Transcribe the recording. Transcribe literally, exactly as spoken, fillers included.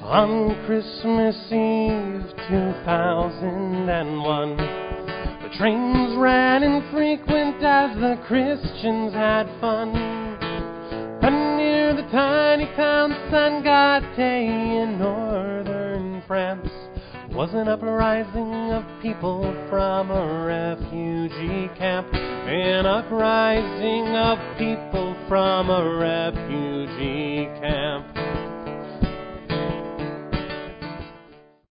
On Christmas Eve two thousand one, the trains ran infrequent as the Christians had fun. And near the tiny town Saint-Gate in northern France was an uprising of people from a refugee camp. An uprising of people from a refugee camp.